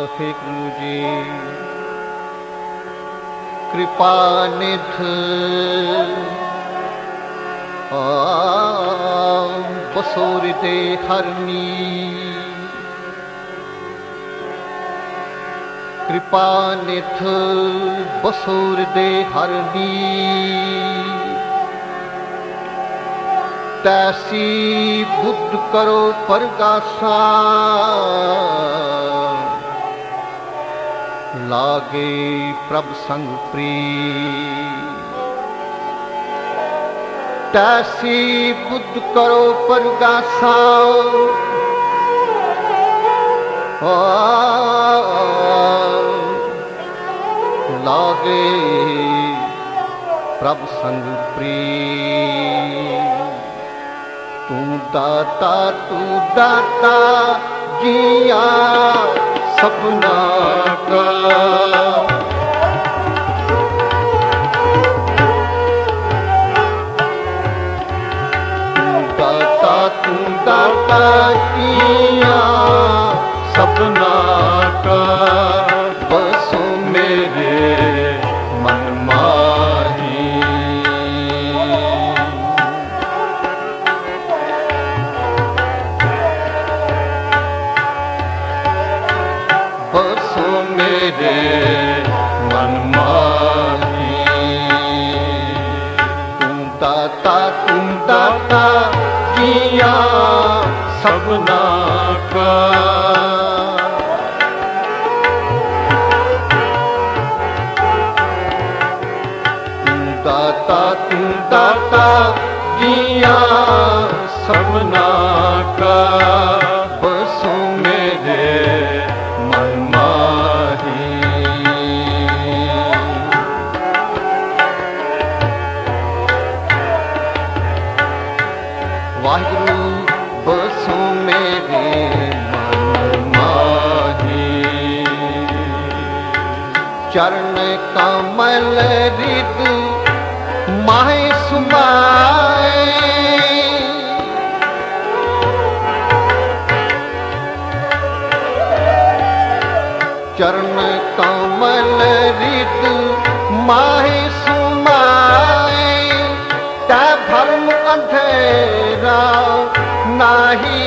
वाहिगुरु जी कृपा निध बसोर दे हरनी कृपा निध बसोर दे हरनी तैसी बुद्ध करो परगासा लागे प्रभ संग प्रीत तैसी बुद्ध करो परगासा लागे प्रभ संग प्रीत तू दाता जिया सपना का तू दाता जिया सपना का बसो मेरे मन माही बसो मेरे मन माही तुम दाता किया सबना का तू दाता किया सबना का बसो मेरे मन माही वाहिगुरु बसो मेरे मन माही चरण कमल रिद माहे सुमाए चरण कमल रिद माहे सुमाए तै भरम अंधेरा नाही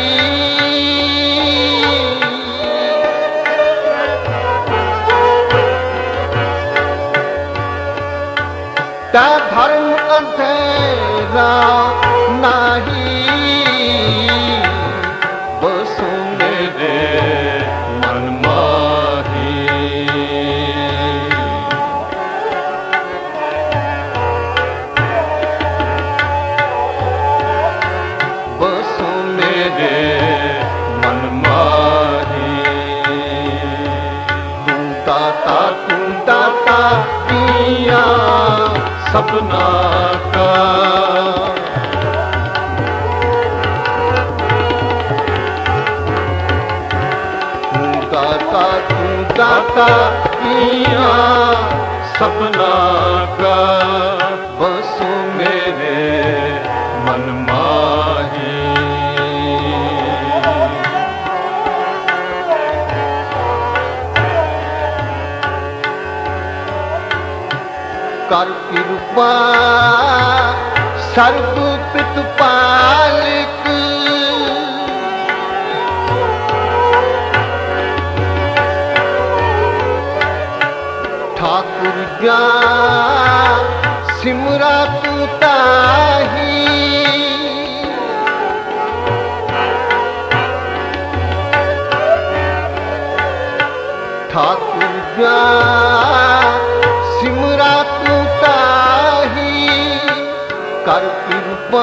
तै भरम अंधेरा नाही बसो मेरे मन माही बसो मेरे मन माही तू दाता किया सपना का तू दाता किया सपना का बसो मेरे मन माही कर कृपा सर्व प्रतिपालक ठाकुर ज्ञान सिमरा तू ताही ठाकुर ज्ञान सिमरा तू ताही कर कृपा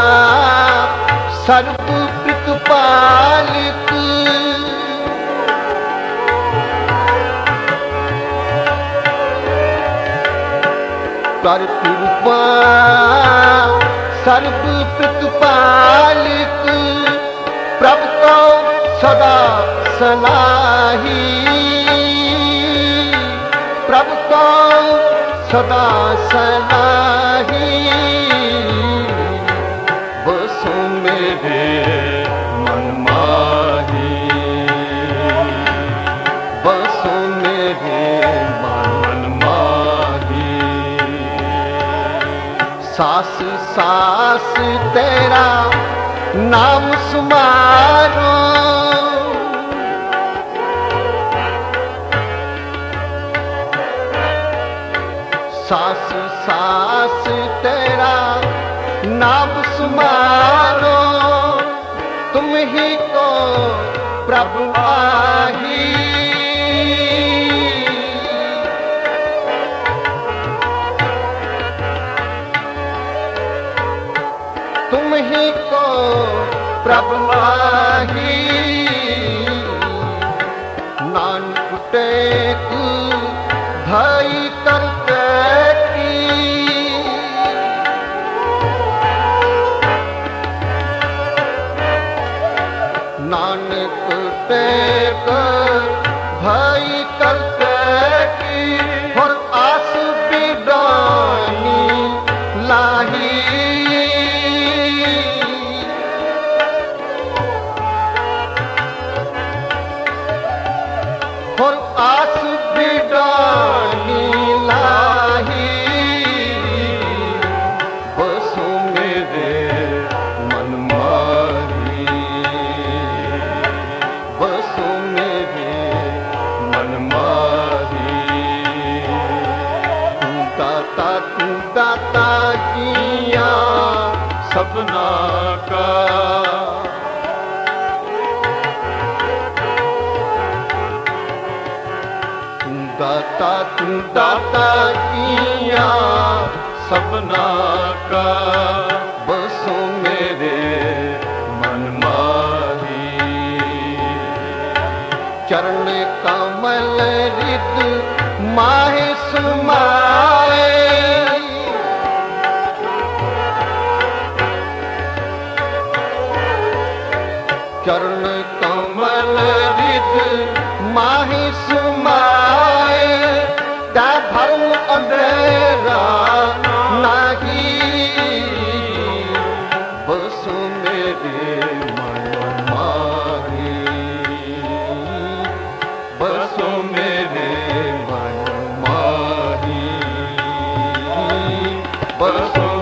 सर्व प्रतिपालक कर कृपा सर्व प्रतिपालक प्रभु को सदा सलाही प्रभु को सदा सलाही बसो मेरे मन माही बस बसो मेरे मन माही। सास सास तेरा नाम सुमारो, सास सास तेरा नाम सुमारो, तुम ही को प्रभु आही। तुम ही को प्रभु आही। नानक टेक भाई करते नानक टेक भाई करते की, और आस बिदानी लाही। और आस बिदानी लाही। बसो मेरे मन माही, बसो मेरे मन माही। तू दाता किया सबना का, तू दाता किया सबना का। बसो मेरे मन माही। चरण कमल रिद माहे सुमाए, चरण कमल रिद माहे सुमाए। ता धर्म अंधेरा नाही। बसो मेरे मन माही, बसो मेरे मन माही, बसो